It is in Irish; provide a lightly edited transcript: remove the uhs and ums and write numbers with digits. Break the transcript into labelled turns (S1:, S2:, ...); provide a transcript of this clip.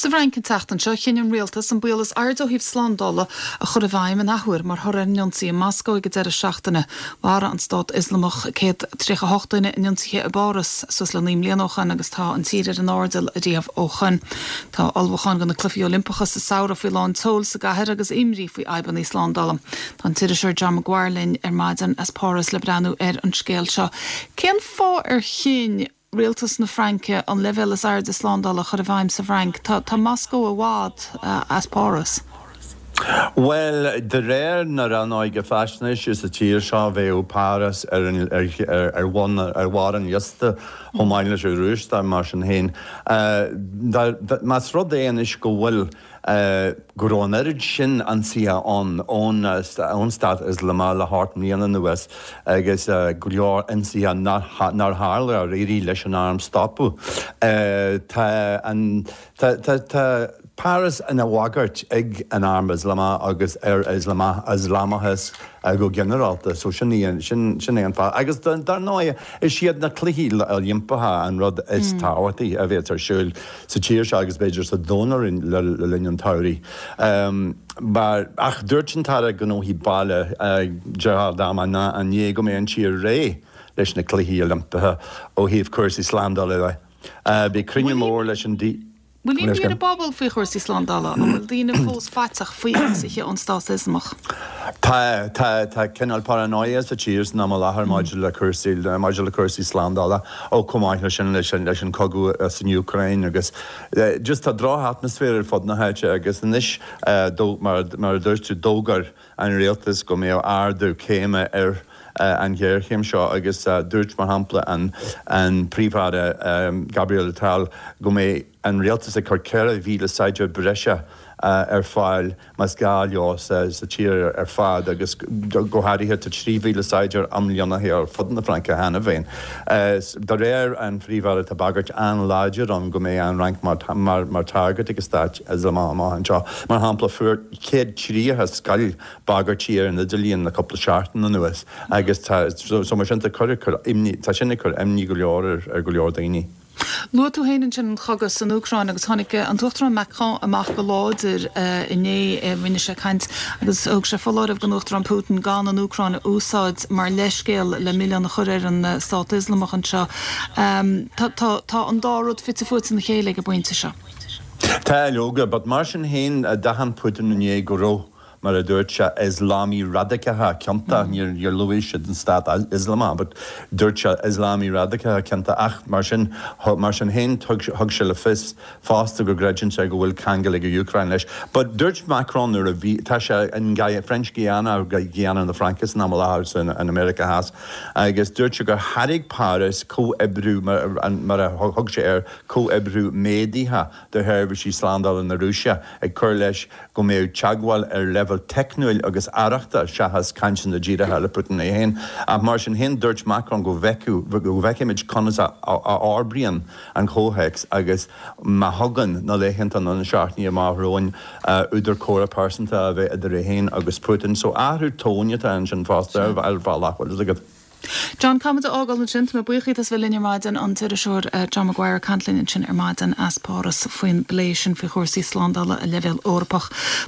S1: Sa bhreain teachtan seo chinneann rialtas an bualas ardó híh slándála a chur a bhaim an ahhuir mar thora nionsaí in Moscow go deir seachtainna mhara an Stát Islamach céad trícha hochtainna nionsaithe a báras sus le níom léanóchan agus tá an tíre an árdal a díobh óchan. Tá albhachan gan na clufií Olympachas sa saora faoi lán tól sa gahir agus imrí faoi aiban í slándála. Tá an tíre seir John McGuarlin maidan as páras le breanú an scéal seo. Cén fá chin Rialtas na Franke an level is aird Slándála chur a bhaim sa Frank. Tá Moscow a bhád as páras.
S2: Well, de réir na ranáid go feisnis is a tír seo bheith Paris war an justa chomáile sé rústa mar sin héin. Mas rud éan is go bhfuil gurón erid sin an sia ón stad Islamá le hart níana na West agus go leor an sia nar hála a réirí leis an arm stopú. Paris in a wagart ag an arm Islama agus Islamachas go generalta, so sin éon fá. Agus dar náia is siad na cluichí a diompatha an rud is táhairtaí a bheith ar siúil sa tíir se agus beidir sa dónar le linn tairí. Ach dúirtin tar go nó hí baile Gerard Damana an dhé go mé an tíir ré leis na cluichí a diompatha ó híomh cuasaí Slándála. Bí crinne mór leis an dí.
S1: Will you be a bubble for Horsi Slándála or Dina Fos Fatach Fuiach on Stasismach?
S2: Ta Kenal Paranoia, the cheers, Namalahar Modular Cursi Slándála, or Comaich and Kogu as in Ukraine, I guess. Just a draw atmosphere for the hatch, I guess, and this Mardurch to Dogar and Realtis Gomeo Ardu came an ggéir chéim seo agus dúirt mar hampla an príomhfhada Gabriel Tal go mé an rialtas a chur ceithre bhíle saidir breise ar fáil mas gáileo sa tír ar fád agus go háirithe tá 3 bhíle saidir amlíonna ar fudan na Franca hena bhéin. Dar réir an príomhfhada tá bagart an láidir an go mé an rank mar target agus stáit as a má an seo. Mar hampla fuair céad tríthe scail bagartíar in na dilíonn na coppla seaartan na nuas agus so mar sinnta chuir tá sinna chur imní go leor ar go leor daoine.
S1: Lu tú héanann sin chagus an Ucrain agus tháinig an tuachtar Macron amach go láidir inné rinne sé caint agus óg sé fóláirh gan Uachtar an Putin gan an Ucrain úsáid mar leiscéal le milliún chuir an Stát Islamach an seo. Tá an dárad fit fut na chéile go buinte seo.
S2: Tá leoga, but mar sin héin dahan Putin inné go ró. Mar a dúirt se Islami radicatha ceanta níor luis an Stát Islama, but dúirt se Islami radicatha ceanta ach mar sin héin thug se le fásta go greidirn se go bhfuil cangel go Ukraine leis. But dúirt Macron ar a bhí tá se an French Guiana or Guiana na Francas na Malahars in America has agus dúirt se gur harig Paris co-ebrú mar a thug se ar co-ebrú médítha de herbh sí Slándála na Rússia ag chur leis go mé teagháil ar level technuil agus arachta se has canchin na ddíra heile Putin é héin. A mar sin hen dúirt Macron go bhheicimiid conas a ábrian an chóhex agus mahagan na léhénta an seaartní a máthróin úidir córa persanta a bheith idir héin agus Putin. So áthú tónita an sin fásta ar bhálachil is agad.
S1: John Camada ágal na sin me buchaí as bhfuil inarmaidan an tíir seir John Maguire Cantlin sin armaidan as páras faoin bléisisin fi chósaí Slándála a level Orpach.